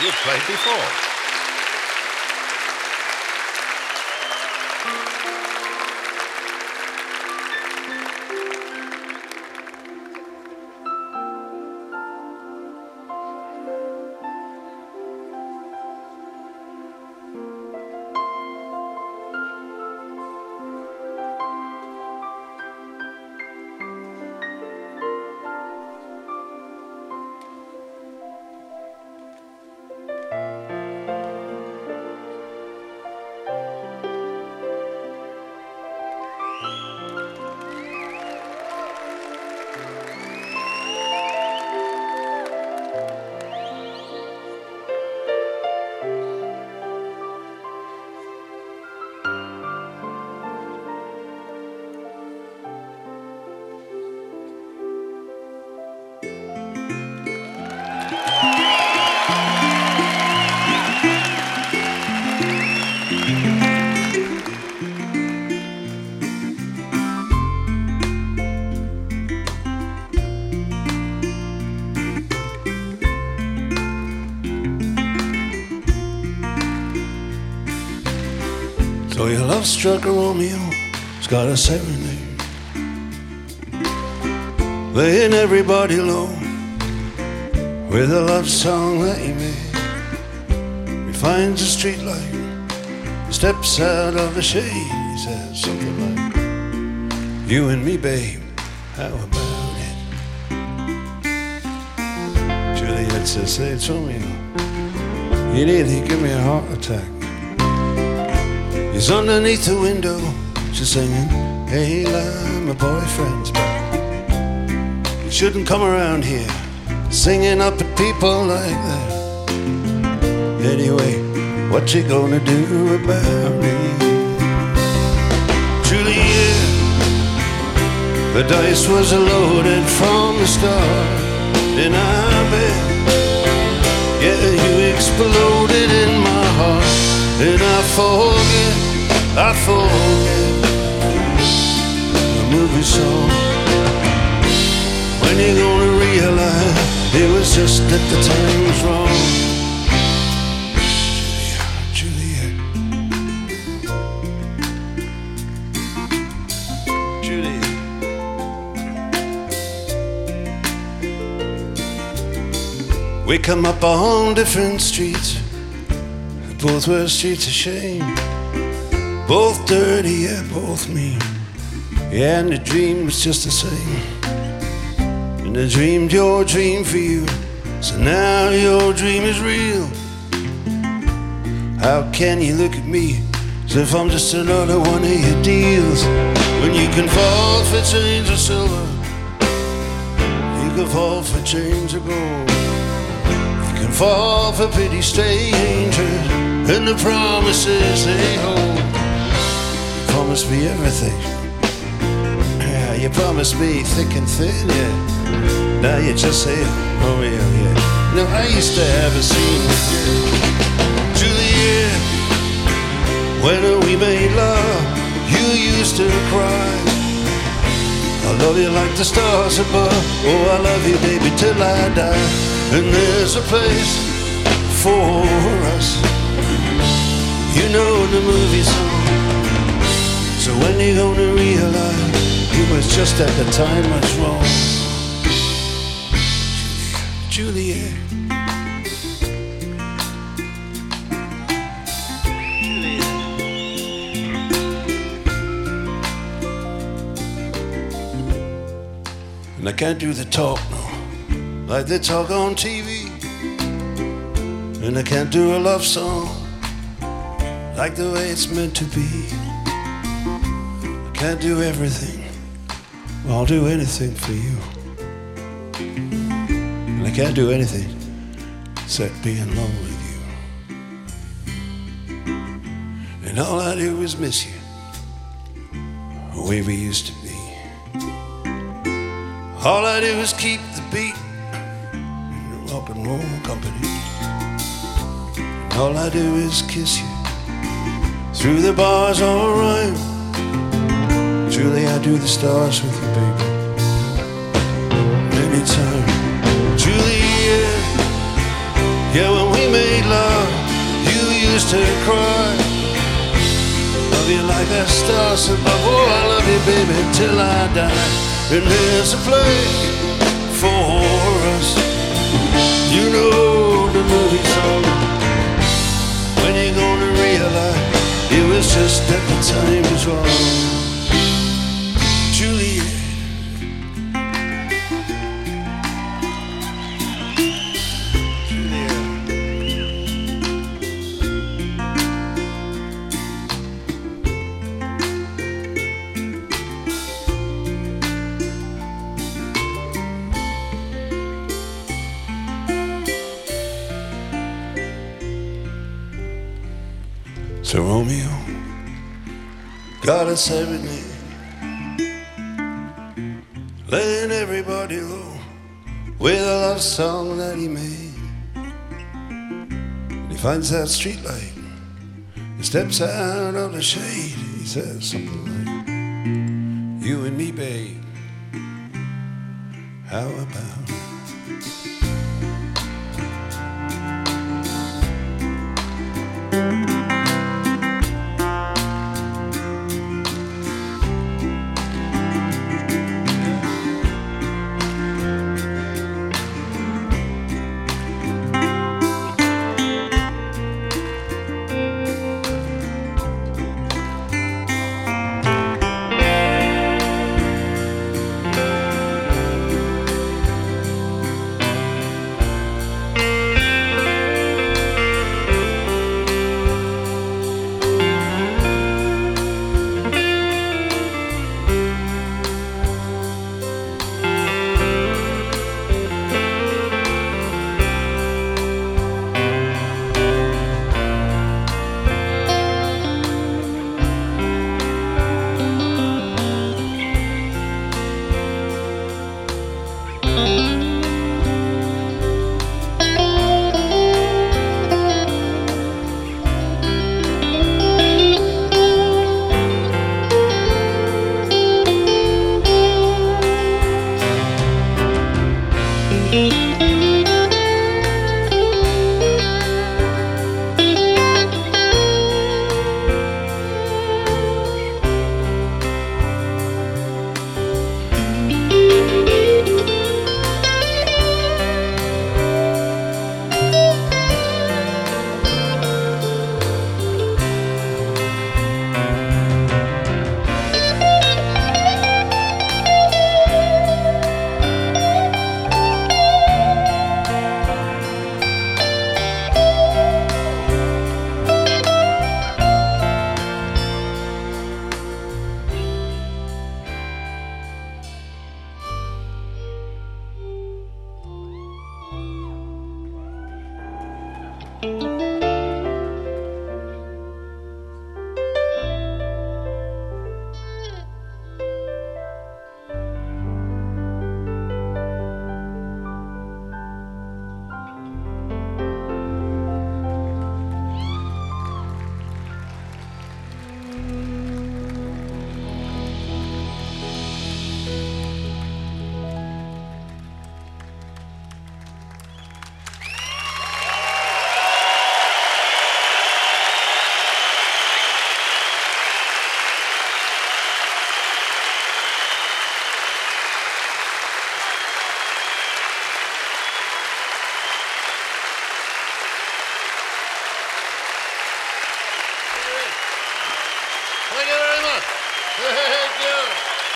you've played before. So your love-struck Romeo's got a serenade, laying everybody low with a love song that he made. He finds a street light, he steps out of the shade. He says something like, "You and me, babe, how about it?" Juliet says, "Hey, it's Romeo, you nearly give me a heart attack." He's underneath the window, she's singing, "Hey, my boyfriend's back." You shouldn't come around here singing up at people like that. Anyway, what you gonna do about it? Juliet, the dice was loaded from the start, and I bet, yeah, you exploded in my heart. And I forget the movie song. When you gonna realize it was just that the time was wrong? Juliet, Juliet, Juliet. We come up on different streets. Both were streets of shame, both dirty, yeah, both mean. Yeah, and the dream was just the same. And I dreamed your dream for you, so now your dream is real. How can you look at me as if I'm just another one of your deals? When you can fall for chains of silver, you can fall for chains of gold. You can fall for pity strangers and the promises they hold. You promised me everything. Yeah, you promised me thick and thin, yeah. Now you just say, oh yeah, yeah. Now I used to have a scene with you, Juliet. When we made love, you used to cry. I love you like the stars above. Oh, I love you, baby, till I die. And there's a place for us, you know, the movie song. So when you gonna realize it was just at the time much wrong? Juliet, Juliet, and I can't do the talk no, like they talk on TV. And I can't do a love song like the way it's meant to be. I can't do everything, well, I'll do anything for you. And I can't do anything except be in love with you. And all I do is miss you, the way we used to be. All I do is keep the beat in your rock and roll company. And all I do is kiss you through the bars all right. Julie, I do the stars with you, baby. Anytime. Juliet, Yeah, when we made love, you used to cry. Love you like a star above. Oh, I love you, baby, till I die. And there's a place for us. You know the movie song. When you gonna realize it was just that the time was wrong. Juliet. So Romeo got a serenade, letting everybody know with a love song that he made. He finds that street light, he steps out of the shade. He says something like, you and me, babe, how about? Thank you very much. Thank you.